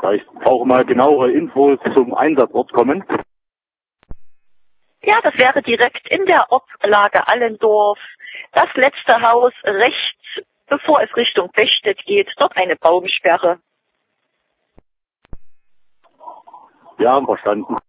vielleicht auch mal genauere Infos zum Einsatzort kommen. Ja, das wäre direkt in der Ortslage Allendorf. Das letzte Haus rechts, bevor es Richtung Bechstedt geht, dort eine Baumsperre. Ja, verstanden.